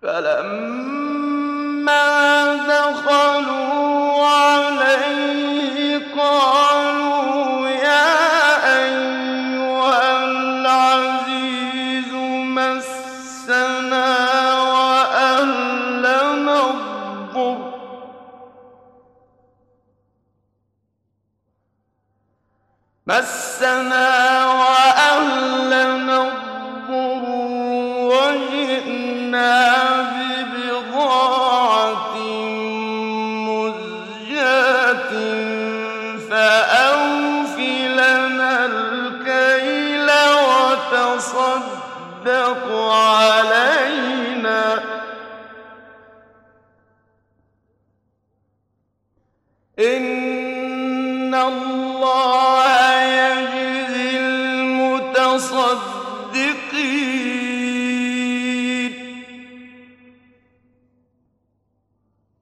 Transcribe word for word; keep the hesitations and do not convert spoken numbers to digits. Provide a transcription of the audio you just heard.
فلما دخلوا عليه قالوا يا أيها العزيز مسنا وأهلنا الضر مسنا وأهلنا الضر وجئنا ببضاعة مزجاة فأوف لنا الكيل وتصدق علينا إن الله يجزي المتصدقين